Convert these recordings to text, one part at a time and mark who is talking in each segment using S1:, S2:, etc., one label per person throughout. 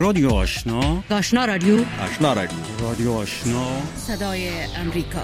S1: رادیو آشنا،
S2: آشنا رادیو،
S1: آشنا رادیو، رادیو آشنا،
S2: صدای امریکا.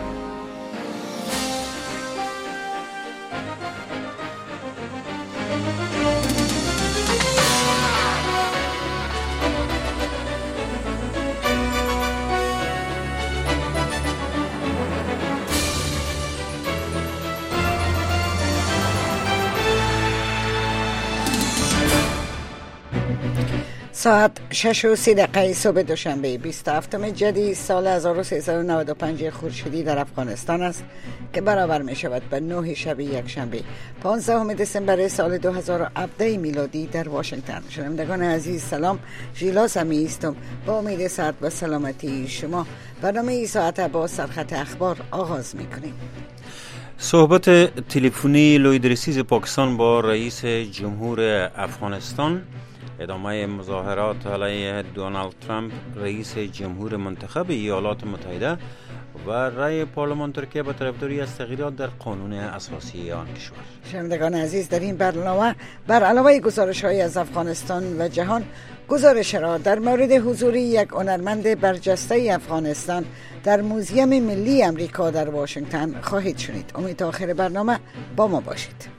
S3: ساعت 6:30 صبح دوشنبه 27 جدی سال 1395 خورشیدی در افغانستان است که برابر می شود به 9 شب یک شنبه 15 دسامبر سال 2017 میلادی در واشنگتن. شنوندگان عزیز سلام، ژیلا سمی هستم. با امید صحت و سلامتی شما برنامه ای ساعت با سرخط اخبار آغاز می کنیم.
S4: صحبت تلفنی لوید رسیز پاکستان با رئیس جمهور افغانستان، ادامه مظاهرات علیه دونالد ترامپ رئیس جمهور منتخب ایالات متحده و رأی پارلمان ترکیه به طرفداری از تغییرات در قانون اساسی آن کشور.
S3: شنوندگان عزیز، در این برنامه بر علاوه گزارش‌های از افغانستان و جهان، گزارش را در مورد حضور یک هنرمند برجسته افغانستان در موزیم ملی امریکا در واشنگتن خواهید شنید. امید تا آخر برنامه با ما باشید.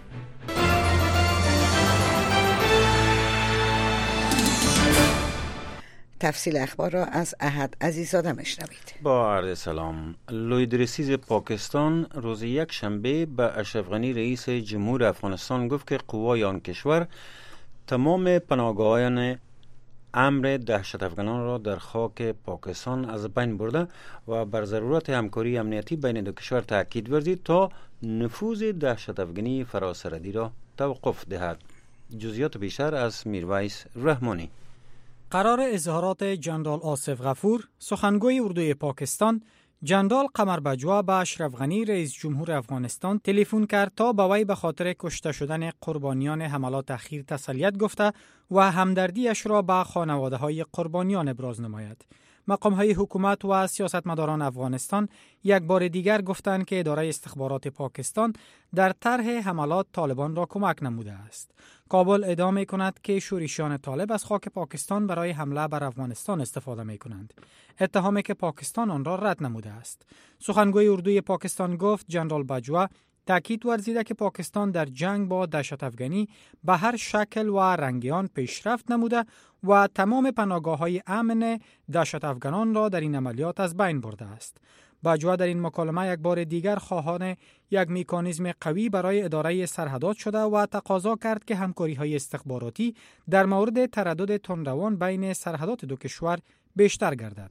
S3: تفصیل اخبار را از احد عزیزاده میشنوید.
S4: با عرض سلام. لوید رسیز پاکستان روز یک شنبه به اشرف غنی رئیس جمهور افغانستان گفت که قوای آن کشور تمام پناهگاهان امر دهشت افغانان را در خاک پاکستان از بین برده و بر ضرورت همکاری امنیتی بین دو کشور تاکید ورزید تا نفوذ دهشت افغانی فراسردی را توقف دهد. جزئیات بیشتر از میرویس رحمانی.
S5: قرار اظهارات جنرال آصف غفور، سخنگوی اردوی پاکستان، جنرال قمر بجوا به اشرف غنی رئیس جمهور افغانستان تلفن کرد تا به وی به خاطر کشته شدن قربانیان حملات اخیر تسلیت گفته و همدردیش را به خانواده‌های قربانیان ابراز نماید. مقام‌های حکومت و سیاستمداران افغانستان یک بار دیگر گفتند که اداره استخبارات پاکستان در طرح حملات طالبان را کمک نموده است. کابل ادعا کند که شورشیان طالب از خاک پاکستان برای حمله بر افغانستان استفاده می کنند. اتهامی که پاکستان آن را رد نموده است. سخنگوی اردوی پاکستان گفت جنرال بجوا تاکید ورزیده که پاکستان در جنگ با دهشت افغانی به هر شکل و رنگ آن پیشرفت نموده و تمام پناهگاه‌های امن دهشت افغانان را در این عملیات از بین برده است. بجوا در این مکالمه یک بار دیگر خواهان یک مکانیزم قوی برای اداره سرحدات شده و تقاضا کرد که همکاری‌های استخباراتی در مورد تردد تندروان بین سرحدات دو کشور بیشتر گردد.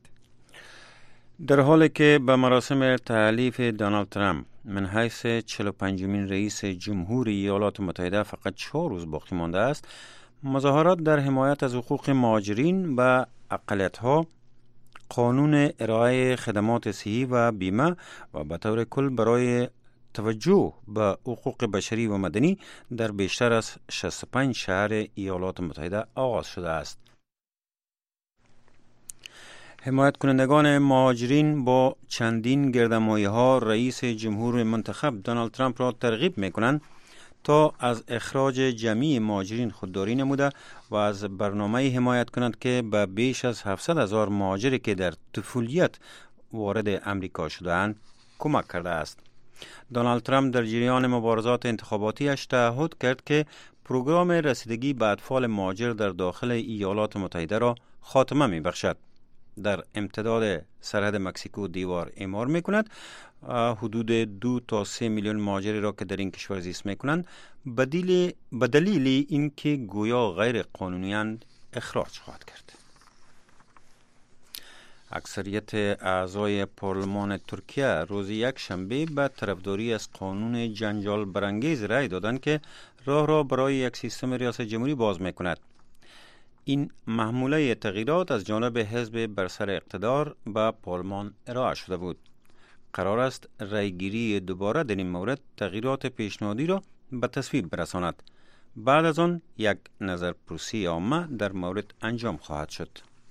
S4: در حالی که به مراسم تألیف دونالد ترامپ من حیث 45مین رئیس جمهور ایالات متحده فقط 4 روز باقی مانده است، مظاهرات در حمایت از حقوق مهاجرین و اقلیت‌ها، قانون ارائه خدمات صحی و بیمه و به طور کل برای توجه به حقوق بشری و مدنی در بیشتر از 65 شهر ایالات متحده آغاز شده است. حمایت کنندگان مهاجرین با چندین گردمایه‌ها رئیس جمهور منتخب دونالد ترامپ را ترغیب می‌کنند تا از اخراج جمعی مهاجرین خودداری نموده و از برنامه حمایت کنند که به بیش از 700,000 مهاجری که در طفولیت وارد امریکا شده‌اند کمک کرده است. دونالد ترامپ در جریان مبارزات انتخاباتیش تعهد کرد که پروگرام رسیدگی به اطفال مهاجر در داخل ایالات متحده را خاتمه می‌بخشد. در امتداد سرحد مکزیکو دیوار اعمار می‌کند. حدود 2 تا 3 میلیون مهاجری را که در این کشور زیست می‌کنند به دلیل اینکه گویا غیر قانونی‌اند اخراج خواهد کرد. اکثریت اعضای پارلمان ترکیه روز یک شنبه به طرفداری از قانون جنجال برانگیز رأی دادند که راه را برای یک سیستم ریاست جمهوری باز می‌کند. این محموله تغییرات از جانب حزب بر سر اقتدار به پارلمان ارائه شده بود. قرار است رأیگیری دوباره در این مورد تغییرات پیشنهادی را به تصویب برساند. بعد از آن یک نظرپرسی عامه در مورد انجام خواهد شد.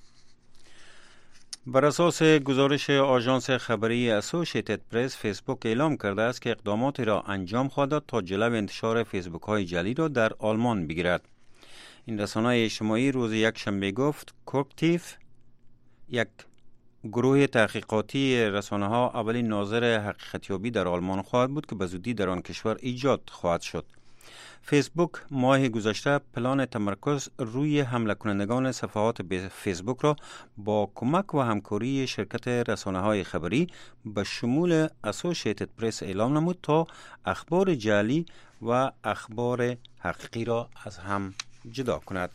S4: بر اساس گزارش آژانس خبری اسوسییتد پرس، فیسبوک اعلام کرده است که اقداماتی را انجام خواهد داد تا جلو انتشار فیسبوک های جعلی را در آلمان بگیرد. این رسانه اجتماعی روز یک شنبه گفت کوکتیف، یک گروه تحقیقاتی رسانه ها، اولین ناظر حقیقتیابی در آلمان خواهد بود که به زودی در آن کشور ایجاد خواهد شد. فیسبوک ماه گذشته پلان تمرکز روی حمله کنندگان صفحات فیسبوک را با کمک و همکاری شرکت رسانه‌های خبری به شمول اسوسییتد پرس اعلام نمود تا اخبار جعلی و اخبار حقیقی را از هم جدا کند.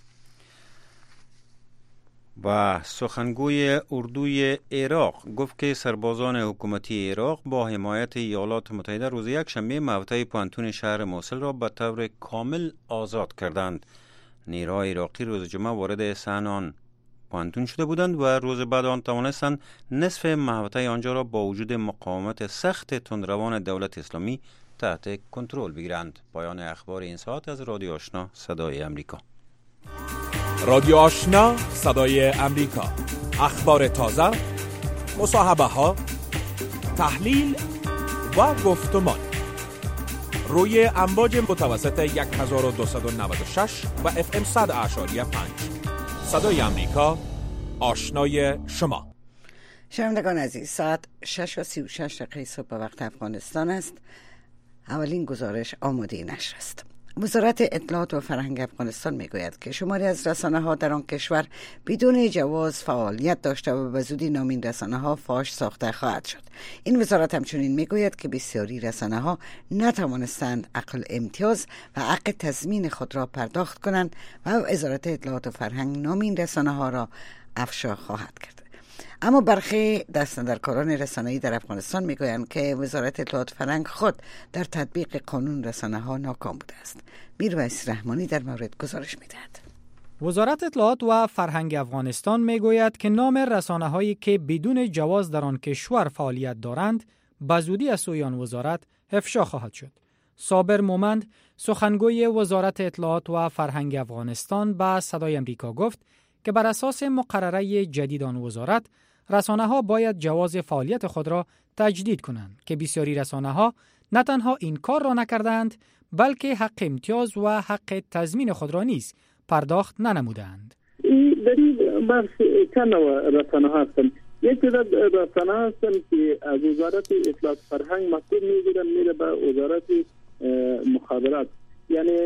S4: و سخنگوی اردوی عراق گفت که سربازان حکومتی عراق با حمایت ایالات متحده روز یک شنبه محوطه پانتون شهر موصل را به طور کامل آزاد کردند. نیروهای عراقی روز جمعه وارد صحن پانتون شده بودند و روز بعد آن توانستند نصف محوطه آنجا را با وجود مقاومت سخت تندروان دولت اسلامی تحت کنترل بگیرند. پایان اخبار این ساعت از رادیو آشنا صدای امریکا.
S6: رادیو آشنا صدای امریکا، اخبار تازه، مصاحبه ها، تحلیل و گفتمان روی امواج متوسط 1296 و FM 100.5. صدای امریکا، آشنای شما.
S3: شنوندگان عزیز، ساعت 6:36 صبح به وقت افغانستان است. اولین گزارش آماده نشر است. وزارت اطلاعات و فرهنگ افغانستان میگوید که شماری از رسانه‌ها در آن کشور بدون جواز فعالیت داشته و به زودی نامین رسانه‌ها فاش ساخته خواهد شد. این وزارت همچنین میگوید که بسیاری رسانه‌ها نتوانستند حق امتیاز و حق تضمین خود را پرداخت کنند و وزارت اطلاعات و فرهنگ نامین رسانه‌ها را افشا خواهد کرد. اما برخی دستاندرکاران رسانه‌ای در افغانستان میگویند که وزارت اطلاعات فرهنگ خود در تطبیق قانون رسانه‌ها ناکام بوده است. میرویس رحمانی در مورد گزارش میدهد.
S5: وزارت اطلاعات و فرهنگ افغانستان میگوید که نام رسانه‌هایی که بدون جواز در آن کشور فعالیت دارند به زودی از سوی آن وزارت افشا خواهد شد. صابر مومند، سخنگوی وزارت اطلاعات و فرهنگ افغانستان، به صدای امریکا گفت که بر اساس مقرره جدید آن وزارت رسانه‌ها باید جواز فعالیت خود را تجدید کنند که بسیاری رسانه‌ها نه تنها این کار را نکردند بلکه حق امتیاز و حق تضمین خود را نیز پرداخت ننمودند.
S7: در این بخش چند نوع رسانه‌ها هستند. یک تعداد رسانه‌ها هستند که از وزارت اطلاعات فرهنگ مکتوب می‌گیرند میره به وزارت مخابرات، یعنی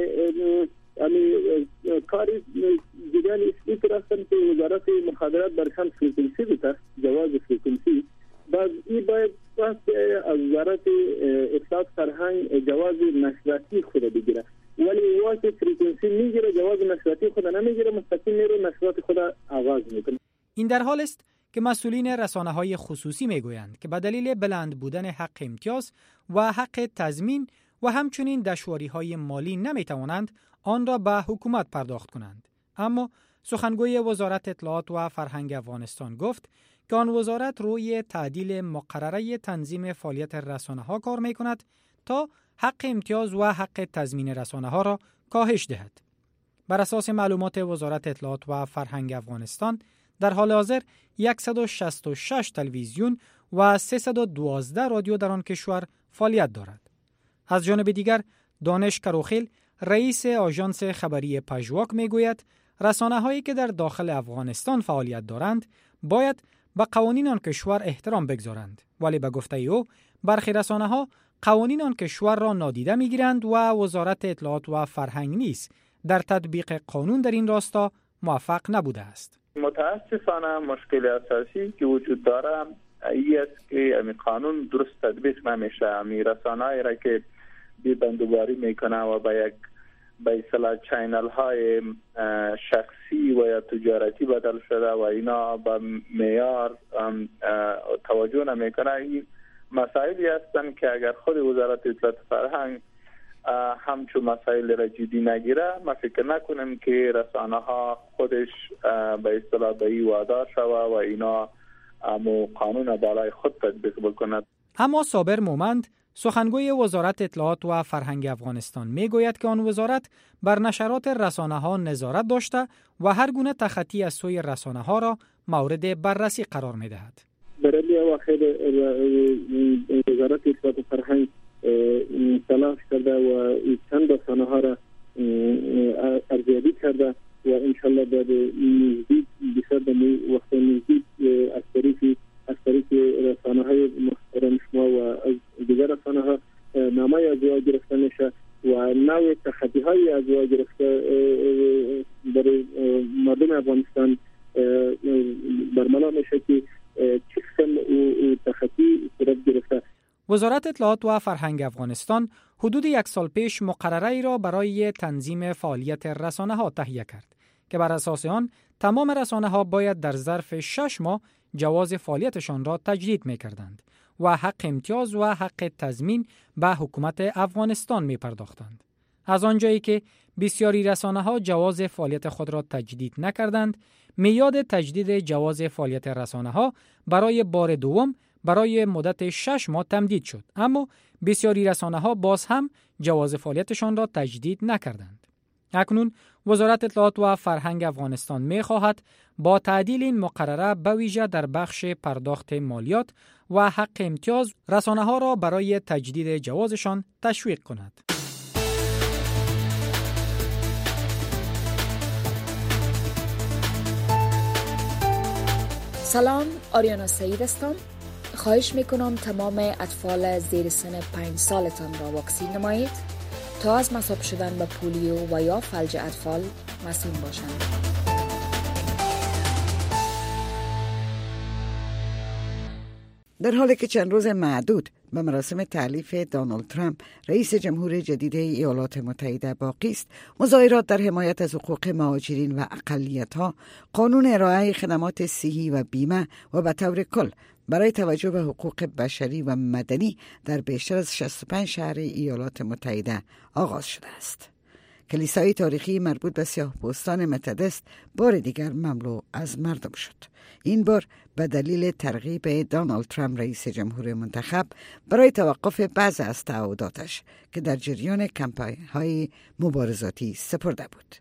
S7: کاری دیگر اسمی هستند که وزارت مخابرات برشان فریکونسی بده، جواز فریکونسی. بعد این باید از وزارت اطلاعات فرهنگ جواز نشریاتی خود بگیره، ولی وقتی فریکونسی میگیره جواز نشریاتی خود نمیگیره، مستقیم میره نشریات خود آغاز میکنه.
S5: این در حال است که مسئولین رسانه‌های خصوصی میگویند که به دلیل بلند بودن حق امتیاز و حق تضمین و همچنین دشواری‌های مالی نمیتوانند آن را به حکومت پرداخت کنند. اما سخنگوی وزارت اطلاعات و فرهنگ افغانستان گفت که آن وزارت روی تعدیل مقرره تنظیم فعالیت رسانه‌ها کار می‌کند تا حق امتیاز و حق تضمین رسانه‌ها را کاهش دهد. بر اساس معلومات وزارت اطلاعات و فرهنگ افغانستان در حال حاضر 166 تلویزیون و 312 رادیو در آن کشور فعالیت دارد. از جانب دیگر دانش کروخیل، رئیس آژانس خبری پژواک میگوید رسانه‌هایی که در داخل افغانستان فعالیت دارند باید به قوانین آن کشور احترام بگذارند، ولی به گفته او برخی رسانه‌ها قوانین آن کشور را نادیده میگیرند و وزارت اطلاعات و فرهنگ نیز در تطبیق قانون در این راستا موفق نبوده است.
S7: متاسفانه مشکل اساسی که وجود داره این است که این قانون درست تطبیق نمیشه. این رسانه‌ای را که بندوباری میکنه و به اصطلاح چینل های شخصی و یا تجارتی بدل شده و اینا به معیار توجه نمیکنه، این مسائلی هستند که اگر خود وزارت اطلاعات فرهنگ همچون مسائل را جدی نگیره، ما فکر نکنیم که رسانه ها خودش به اصطلاح به این وادار شوه و اینا قانون بالای خود تطبیق بکند.
S5: اما صابر مومند، سخنگوی وزارت اطلاعات و فرهنگ افغانستان میگوید که آن وزارت بر نشرات رسانه‌ها نظارت داشته و هر گونه تخطی از سوی رسانه‌ها را مورد بررسی قرار می‌دهد.
S7: برای واحد وزارت اطلاعات و فرهنگ تلاش کرده و چند رسانه‌ها را
S8: ارزیابی کرده و انشالله در نزدیک بسیار در وقت نزدیک از طریق رسانه‌های محترم شما و از دیگر رسانه‌ها نامه از او گرفته میشه و نوع تخطی‌های از او گرفته برای مردم افغانستان برملا میشه که چه قسم تخطی صورت گرفته.
S5: وزارت اطلاعات و فرهنگ افغانستان حدود 1 سال پیش مقرره‌ای را برای تنظیم فعالیت رسانه‌ها تهیه کرد که بر اساس آن تمام رسانه‌ها باید در ظرف 6 ماه جواز فعالیتشان را تجدید می‌کردند و حق امتیاز و حق تضمین به حکومت افغانستان می‌پرداختند. از آنجایی که بسیاری رسانه‌ها جواز فعالیت خود را تجدید نکردند، میعاد تجدید جواز فعالیت رسانه‌ها برای بار دوم برای مدت 6 ماه تمدید شد، اما بسیاری رسانه‌ها باز هم جواز فعالیتشان را تجدید نکردند. اکنون وزارت اطلاعات و فرهنگ افغانستان می‌خواهد با تعدیل این مقرره به ویژه در بخش پرداخت مالیات و حق امتیاز رسانه‌ها را برای تجدید جوازشان تشویق کند.
S9: سلام، آریانا سعید هستم. خواهش میکنم تمام اطفال زیر سن 5 سالتان را واکسین نمایید تا از مصاب شدن به پولیو و یا فلج اطفال مسئول باشند.
S3: در حالی که چند روز معدود به مراسم تعلیف دونالد ترامپ رئیس جمهور جدید ایالات متحده باقی است، مظاهرات در حمایت از حقوق مهاجرین و اقلیت‌ها، قانون ارائه خدمات صحی و بیمه و به طور کل برای توجه به حقوق بشری و مدنی در بیشتر از 65 شهر ایالات متحده آغاز شده است. کلیسای تاریخی مربوط به سیاه‌پوستان متدست بار دیگر مملو از مردم شد. این بار به دلیل ترغیب دونالد ترامپ رئیس جمهور منتخب برای توقف بعض از تعهداتش که در جریان کمپاین‌های مبارزاتی سپرده بود.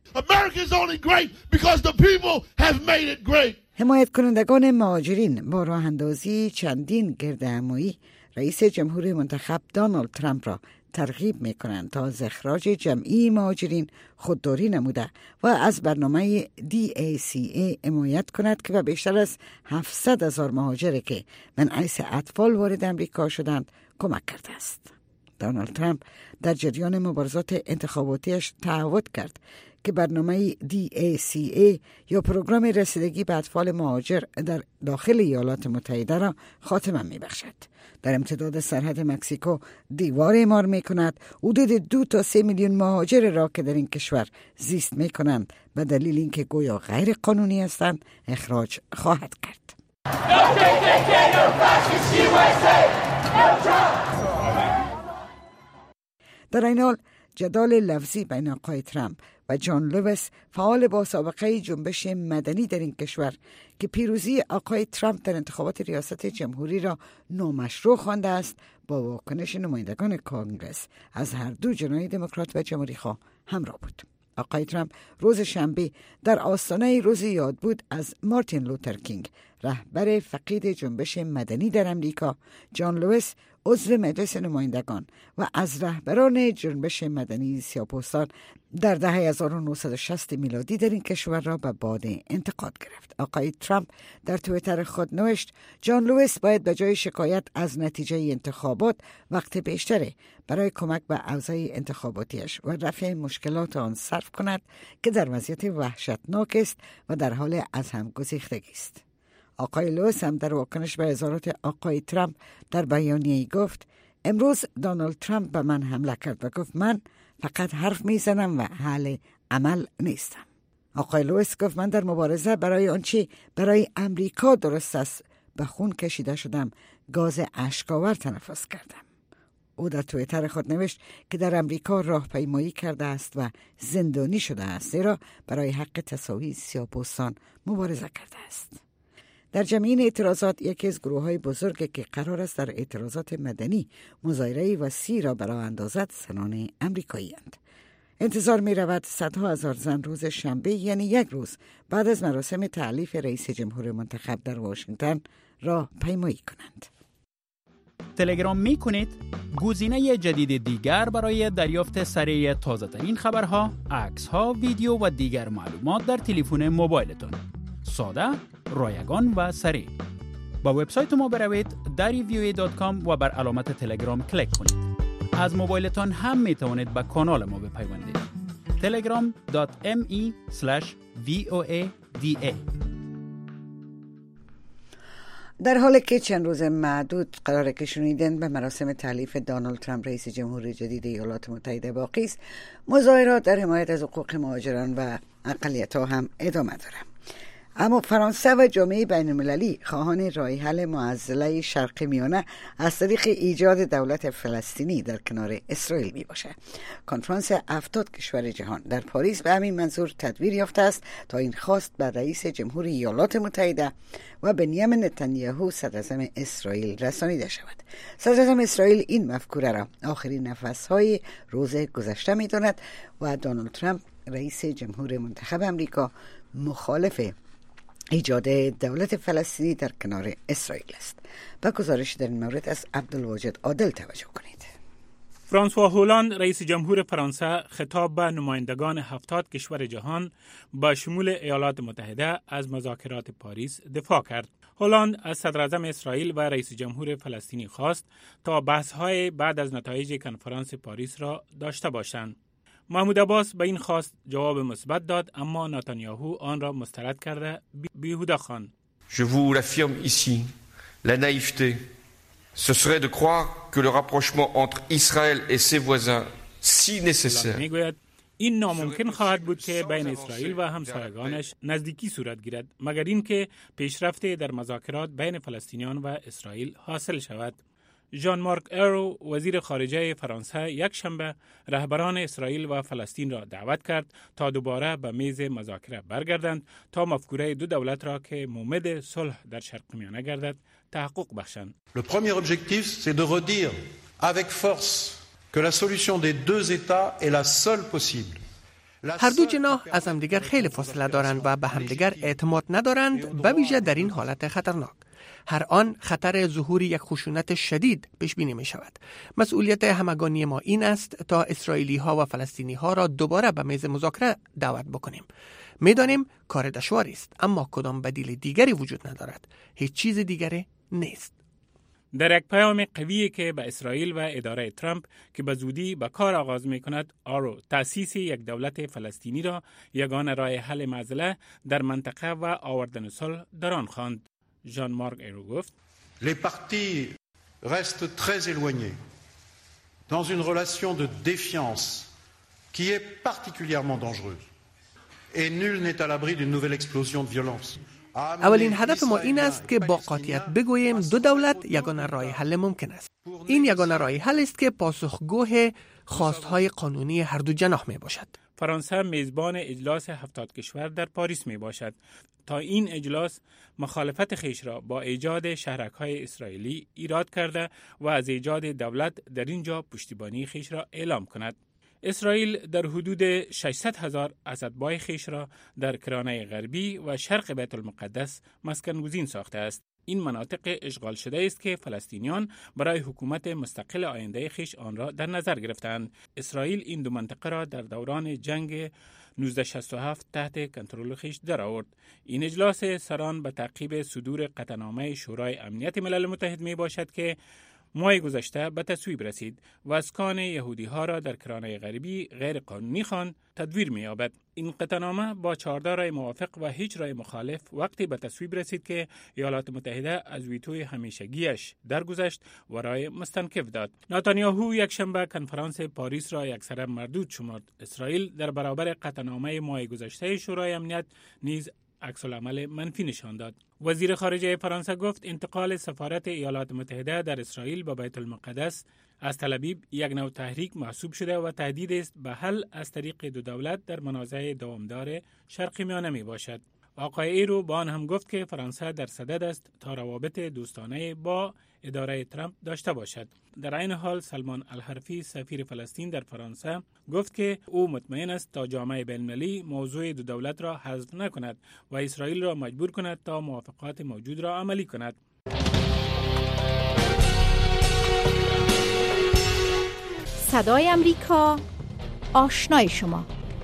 S3: حمایت کنندگان مهاجرین با راه اندازی چندین گردهمایی رئیس جمهور منتخب دونالد ترامپ را ترغیب می‌کنند تا از اخراج جمعی مهاجرین خودداری نموده و از برنامه DACA حمایت کند که به بیشتر از 700,000 مهاجر که من حیث اطفال وارد امریکا شدند کمک کرده است. دونالد ترامپ در جریان مبارزات انتخاباتیش تعهد کرد که برنامه DACA یا پروگرام رسیدگی به اطفال مهاجر در داخل ایالات متحده را خاتمه می‌بخشد. در امتداد سرحد مکزیکو دیوار اعمار می‌کند، حدود 2 تا 3 میلیون مهاجر را که در این کشور زیست می‌کنند به دلیل اینکه گویا غیر قانونی هستند اخراج خواهد کرد. در این حال جدال لفظی بین آقای ترامپ و جان لوئیس، فعال با سابقه جنبش مدنی در این کشور که پیروزی آقای ترامپ در انتخابات ریاست جمهوری را نامشروع خوانده است، با واکنش نمایندگان کانگرس از هر دو جناح دموکرات و جمهوری خواه همراه بود. آقای ترامپ روز شنبه در آستانه روز یاد بود از مارتین لوتر کینگ، رهبر فقید جنبش مدنی در امریکا، جان لوئیس عضو مجلس نمایندگان و از رهبران جنبش مدنی سیاه‌پوستان در دهه 1960 میلادی در این کشور را به باد انتقاد گرفت. آقای ترامپ در توییتر خود نوشت جان لوئیس باید به جای شکایت از نتیجه انتخابات وقت بیشتری برای کمک به اوضاع انتخاباتیش و رفع مشکلات آن صرف کند که در وضعیت وحشتناک است و در حال از هم گسیختگی است. آقای لوئیس هم در واکنش به اظهارات آقای ترامپ در بیانیه‌ای گفت امروز دونالد ترامپ به من حمله کرد و گفت من فقط حرف میزنم و اهل عمل نیستم. آقای لوئیس گفت من در مبارزه برای آنچه برای امریکا درست است به خون کشیده شدم، گاز اشک‌آور تنفس کردم. او در توییتر خود نوشت که در امریکا راهپیمایی کرده است و زندانی شده است، زیرا برای حق تساوی سیاه‌پوستان مبارزه کرده است. در جمعین اعتراضات یکی از گروه‌های بزرگی که قرار است در اعتراضات مدنی مظاهره وسیع را برای اندازد زنان امریکایی‌اند. انتظار می‌رود صدها هزار زن روز شنبه، یعنی یک روز بعد از مراسم تعلیف رئیس جمهور منتخب در واشنگتن، راهپیمایی کنند.
S10: تلگرام می کنید، گزینه جدید دیگر برای دریافت سریع تازه‌ترین خبرها، عکس‌ها، ویدیو و دیگر معلومات در تلفن موبایلتان. ساده، رایگان و سریع. با وبسایت ما بروید darivoa.com و بر علامت تلگرام کلیک کنید. از موبایلتان هم می توانید به کانال ما بپیوندید. telegram.me/voada.
S3: در حالی که چند روز معدود قراره که شنیدن به مراسم تحلیف دونالد ترامپ رئیس جمهور جدید ایالات متحده باقی است، مظاهرات در حمایت از حقوق مهاجران و اقلیت‌ها هم ادامه داره. اما فرانسه و جامعه بین‌المللی خواهان راه حل معضله شرق میانه از طریق ایجاد دولت فلسطینی در کنار اسرائیل می باشه. کنفرانس 70 کشور جهان در پاریس به همین منظور تدبیر یافته است تا این خواست بر رئیس جمهور ایالات متحده و بنیامین نتانیاهو صدراعظم اسرائیل رسانیده شود. صدراعظم اسرائیل این مفکوره را آخرین نفس‌های روز گذشته می‌داند و دونالد ترامپ رئیس جمهور منتخب آمریکا مخالف ایجاد دولت فلسطینی در کنار اسرائیل است. با گزارش در این مورد از عبدالواجد عادل توجه کنید.
S11: فرانسوا هولاند رئیس جمهور فرانسه خطاب به نمایندگان 70 کشور جهان با شمول ایالات متحده از مذاکرات پاریس دفاع کرد. هولاند از صدراعظم اسرائیل و رئیس جمهور فلسطینی خواست تا بحث‌های بعد از نتایج کنفرانس پاریس را داشته باشند. محمود عباس به این خواست جواب مثبت داد، اما نتانیاهو آن را مسترد کرده بیهوده خواند.
S12: Je vous l'affirme ici, la naïveté, ce serait de croire que le rapprochement entre Israël et ses voisins, si nécessaire.
S11: میگوید این ناممکن خواهد بود که بین اسرائیل و همسایگانش نزدیکی صورت گیرد مگر اینکه پیشرفت در مذاکرات بین فلسطینیان و اسرائیل حاصل شود. ژان مارک ایرو وزیر خارجه فرانسه یک شنبه رهبران اسرائیل و فلسطین را دعوت کرد تا دوباره به میز مذاکره برگردند تا مفکوره دو دولت را که مومد صلح در شرق میانه گردد تحقق بخشند.
S13: Le premier objectif c'est de redire avec force que la solution des deux États est la seule possible.
S14: هر دو جناح از همدیگر خیلی فاصله دارند و به همدیگر اعتماد ندارند، به ویژه در این حالت خطرناک. هر آن خطر ظهور یک خشونت شدید پیش بینی می شود. مسئولیت همگانی ما این است تا اسرائیلی ها و فلسطینی ها را دوباره به میز مذاکره دعوت بکنیم. می دانیم کار دشواری است، اما کدام بدیل دیگری وجود ندارد. هیچ چیز دیگری نیست.
S11: در یک پیام قویی که به اسرائیل و اداره ترامپ که به زودی به کار آغاز می کند، آرو تأسیس یک دولت فلسطینی را یگانه راه حل معضله در منطقه و آوردن صلح در آن خواند. ژان مارک ایرو گفت:
S13: Les partis restent très éloignés dans une relation de défiance qui est particulièrement dangereuse et nul n'est à l'abri d'une nouvelle explosion de violence.
S14: اولین هدف ما این است که با قاطعیت بگوییم دو دولت یگانه راه حل ممکن است. این یگانه راه حل است که پاسخگوی خواستهای قانونی هر دو جناح می باشد.
S11: فرانسه میزبان اجلاس 70 کشور در پاریس می باشد. تا این اجلاس مخالفت خیش را با ایجاد شهرک‌های اسرائیلی ایراد کرده و از ایجاد دولت در اینجا پشتیبانی خیش را اعلام کند. اسرائیل در حدود 600,000 اسدبای خیش را در کرانه غربی و شرق بیت المقدس مسکن‌گزین ساخته است. این مناطق اشغال شده است که فلسطینیان برای حکومت مستقل آینده خیش آن را در نظر گرفتند. اسرائیل این دو منطقه را در دوران جنگ 1967 تحت کنترل خیش در آورد. این اجلاس سران به تعقیب صدور قطعنامه شورای امنیت ملل متحد می باشد که ماه گذشته به تصویب رسید و اسکان یهودی ها را در کرانه غربی غیر قانونی خواند تدویر می یابد. این قطعنامه با 14 رای موافق و هیچ رای مخالف وقتی به تصویب رسید که ایالات متحده از ویتوی همیشگیش درگذشت و رای مستنکف داد. نتانیاهو یک شنبه کنفرانس پاریس را یکسره مردود شمرد. اسرائیل در برابر قطعنامه ماه گذشته شورای امنیت نیز عکس العمل منفی نشان داد. وزیر خارجه فرانسه گفت انتقال سفارت ایالات متحده در اسرائیل به بیت المقدس از تل‌آبیب یک نوع تحریک محسوب شده و تهدید است به حل از طریق دو دولت در منازعه دوامدار شرق میانه می باشد. آقای ایرو با آن هم گفت که فرانسه در صدد است تا روابط دوستانه با اداره ترامپ داشته باشد. در این حال سلمان الحرفی سفیر فلسطین در فرانسه گفت که او مطمئن است تا جامعه بین‌المللی موضوع دو دولت را حذف نکند و اسرائیل را مجبور کند تا موافقات موجود را عملی کند.
S15: صدای امریکا، آشنای شما.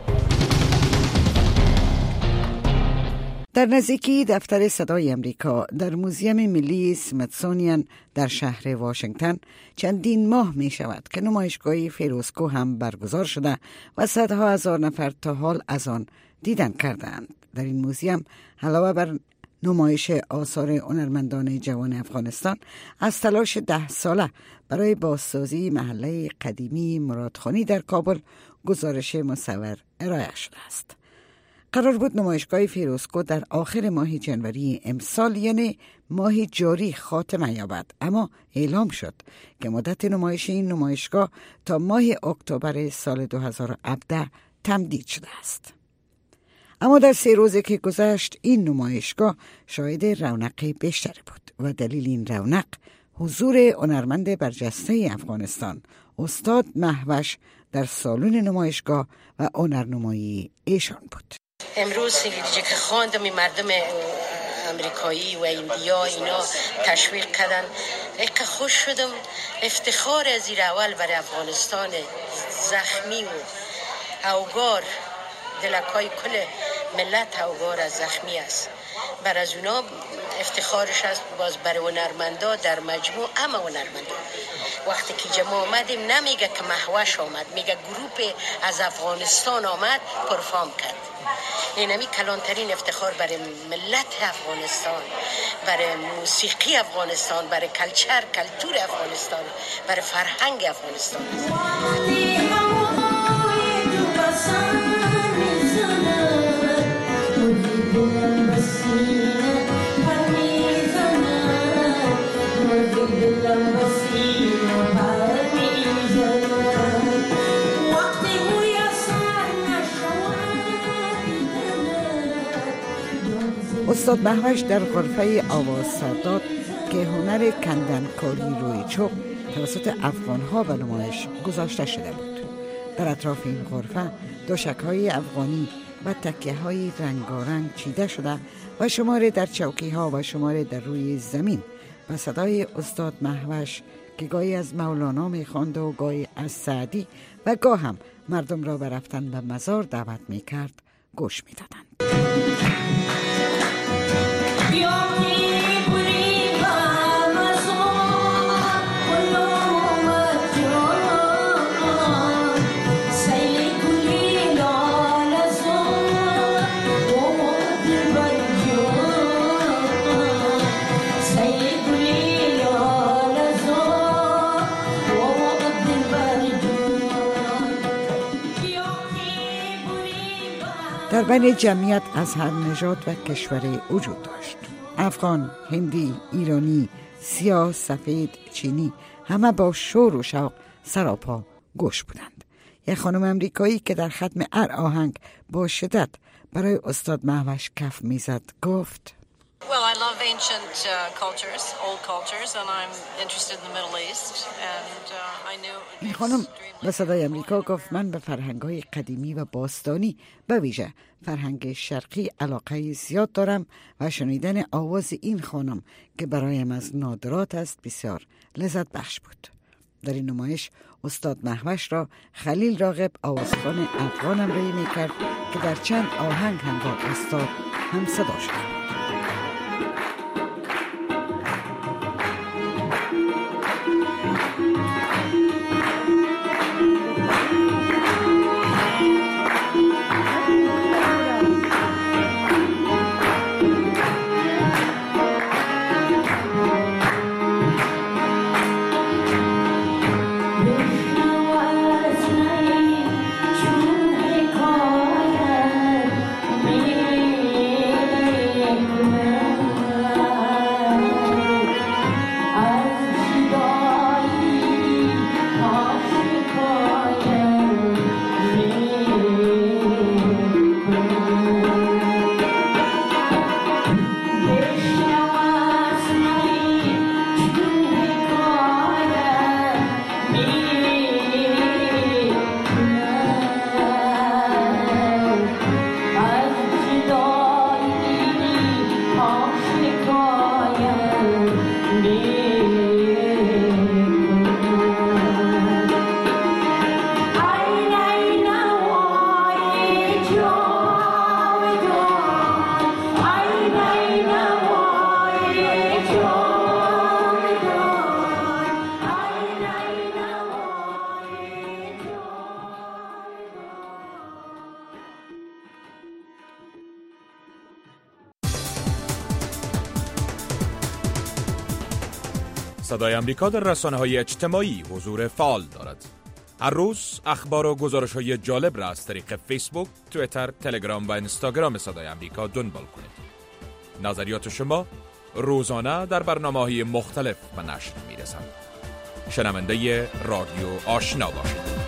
S3: در نزدیکی دفتر صدای امریکا در موزیم ملی اسمیتسونیان در شهر واشنگتن چندین ماه می شود که نمایشگاه فیروزکوه هم برگزار شده و صدها هزار نفر تا حال از آن دیدن کردند. در این موزیم علاوه بر نمایش آثار هنرمندان جوان افغانستان، از تلاش 10 ساله برای بازسازی محله قدیمی مرادخانی در کابل گزارش مصور ارائه شده است. قرار بود نمایشگاه فیروزکوه در آخر ماه جنوری امسال یعنی ماه جاری خاتمه یابد، اما اعلام شد که مدت نمایش این نمایشگاه تا ماه اکتبر سال 2017 تمدید شده است. اما در 3 روزی که گذشت این نمایشگاه شاهد رونق بیشتری بود و دلیل این رونق حضور هنرمند برجسته افغانستان استاد مهوش در سالن نمایشگاه و هنرنمایی ایشان بود.
S16: امروز که خواندم مردم امریکایی و ایندیا اینا تشویق کردن، که خوش شدم. افتخار از این اول برای افغانستان زخمی و اوگار، دلکای کل ملت اوگار از زخمی است. بر از اونا افتخارش است. باز برای هنرمندا در مجموع همه هنرمندا وقتی که جمع آمدیم نمیگه که مهوش آمد، میگه گروپ از افغانستان آمد پرفام کرد. این همی کلانترین افتخار برای ملت افغانستان، برای موسیقی افغانستان، برای کلتور افغانستان، برای فرهنگ افغانستان
S3: استاد مهوش در غرفه آواز سرداد که هنر کندنکاری روی چوب توسط افغانها به نمایش گذاشته شده بود. در اطراف این غرفه دوشک‌های افغانی و تکیه‌های رنگارنگ چیده شده و شماره در چوکی‌ها و شماره در روی زمین و صدای استاد مهوش که گاهی از مولانا می‌خواند و گاهی از سعدی و گاه هم مردم را به رفتن به مزار دعوت می‌کرد گوش می‌دادند. در بین جمعیت از هر نژاد و کشور وجود داشت. افغان، هندی، ایرانی، سیاه، سفید، چینی، همه با شور و شوق سراپا گوش بودند. یک خانم امریکایی که در ختم هر آهنگ با شدت برای استاد مهوش کف میزد گفت:
S17: Well, I love ancient cultures, old cultures, and I'm interested in the Middle East, and I knew it would be
S3: این خانم به صدای امریکا گفت: من به فرهنگ‌های قدیمی و باستانی به ویژه فرهنگ شرقی علاقه زیاد دارم و شنیدن آواز این خانم که برایم از نادرات است بسیار لذت بخش بود. در این نمایش استاد مهوش را خلیل راغب آوازخوان افغان همراهی می‌کرد که در چند آهنگ هم با استاد هم صدا شد.
S6: صدای آمریکا در رسانه‌های اجتماعی حضور فعال دارد. هر روز اخبار و گزارش‌های جالب را از طریق فیسبوک، توییتر، تلگرام و اینستاگرام صدای آمریکا دنبال کنید. نظریات شما روزانه در برنامه‌های مختلف به نشر می‌رسند. شنونده رادیو آشنا باشید.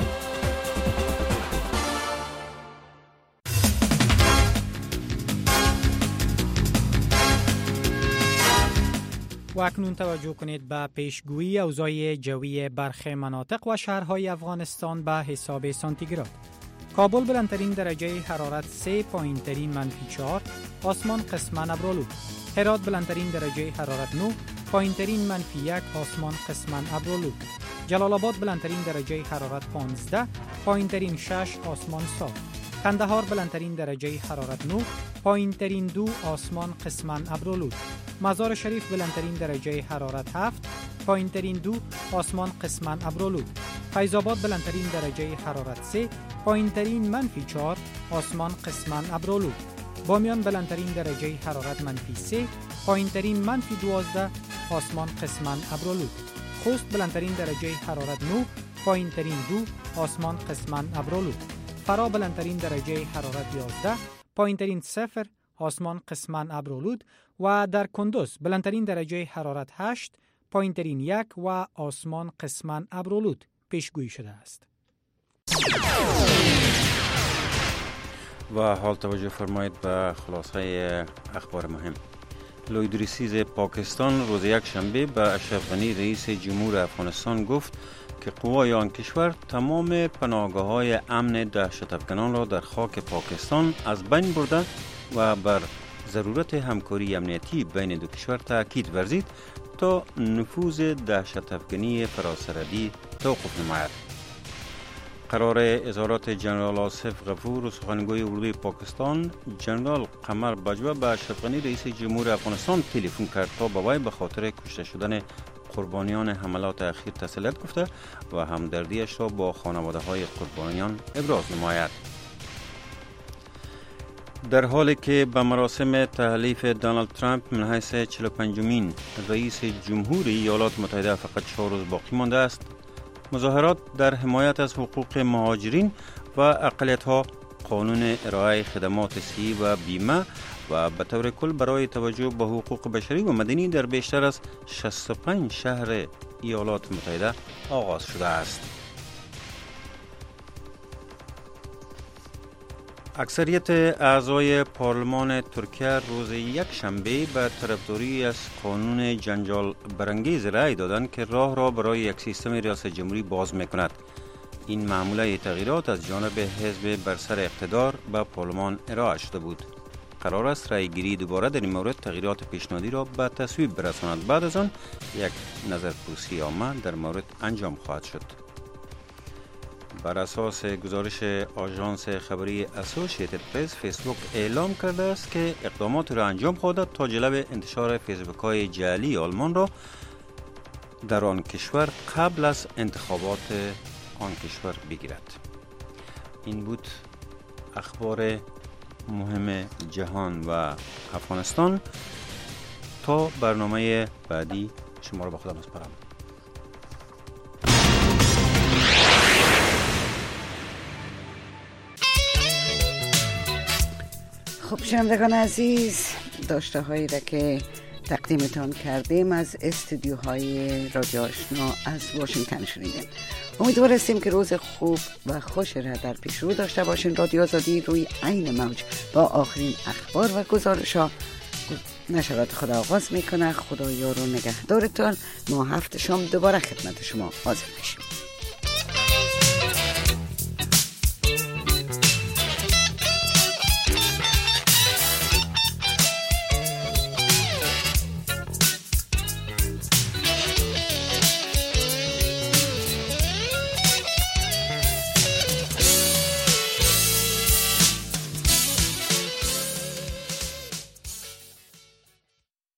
S5: و اکنون توجه کنید به پیشگویی اوضاع جوی برخی مناطق و شهرهای افغانستان به حساب سانتیگراد. کابل بلندترین درجه حرارت 3، پایینترین -4، آسمان قسماً ابرآلود. هرات بلندترین درجه حرارت 9، پایینترین -1، آسمان قسماً ابرآلود. جلال آباد بلندترین درجه حرارت 15، پایینترین 6، آسمان صاف. کندهار بلندترین درجه حرارت 9، پایینترین 2، آسمان قسماً ابرآلود. مزار شریف بلندترین درجه حرارت 7، پایینترین 2، آسمان قسماً ابرآلود. فیض آباد بلندترین درجه حرارت 3، پایینترین -4، آسمان قسماً ابرآلود. بامیان بلندترین درجه حرارت -3، پایینترین -12، آسمان قسماً ابرآلود. خوست بلندترین درجه حرارت 9، پایینترین 2، آسمان قسماً ابرآلود. فرا بلندترین درجه حرارت 11، پایینترین 0، آسمان قسماً ابرآلود. و در کندوز بلندترین درجه حرارت 8، پایینترین 1 و آسمان قسماً ابرآلود پیشگویی شده است.
S4: و حال توجه فرمایید به خلاصه اخبار مهم. لویدریسیز پاکستان روز یک شنبه به اشرف غنی رئیس جمهور افغانستان گفت که قوای آن کشور تمام پناهگاه‌های امن دهشت افکنان را در خاک پاکستان از بین برده و بر ضرورت همکاری امنیتی بین دو کشور تاکید ورزید تا نفوذ دهشت افکنی فراسرحدی توقف نماید. قرار اظهارات جنرال آصف غفور و سخنگوی اردوی پاکستان جنرال قمر باجوه به اشرف غنی رئیس جمهور افغانستان تلفن کرد تا به وی به خاطر کشته شدن قربانیان حملات اخیر تسلیت گفته و همدردیش را با خانواده های قربانیان ابراز نماید. در حالی که به مراسم تحلیف دونالد ترامپ من حیث 45مین رئیس جمهوری ایالات متحده فقط 4 روز باقی مانده است، مظاهرات در حمایت از حقوق مهاجرین و اقلیت‌ها، قانون ارائه خدمات صحی و بیمه و به طور کل برای توجه به حقوق بشری و مدنی در بیشتر از 65 شهر ایالات متحده آغاز شده است. اکثریت اعضای پارلمان ترکیه روز یک شنبه به طرفداری از قانون جنجال برانگیز رأی دادند که راه را برای یک سیستم ریاست جمهوری باز می‌کند. این معموله تغییرات از جانب حزب بر سر اقتدار به پارلمان ارائه شده بود. قرار است رأی گیری دوباره در این مورد تغییرات پیشنهادی را به تصویب برساند. بعد از آن یک نظرپرسی عامه در مورد انجام خواهد شد. بر اساس گزارش آژانس خبری اسوسییتد پرس، فیسبوک اعلام کرده است که اقدامات را انجام خواهد تا جلو انتشار فیسبوک‌های جعلی آلمان را در آن کشور قبل از انتخابات آن کشور بگیرد. این بود اخبار مهم جهان و افغانستان. تا برنامه بعدی شما را به خدا می‌سپارم.
S3: خب شنوندگان عزیز، داشته هایی را که تقدیمتان کردیم از استودیوهای رادیو آشنا از واشنگتن شنیدیم. امیدوار هستیم که روز خوب و خوش را در پیش رو داشته باشین. رادیو آزادی روی عین موج با آخرین اخبار و گزارش‌ها نشرات خدا آغاز میکنه. خدا یار و نگهدارتان. ما هفته شام دوباره خدمت شما حاضر میشیم.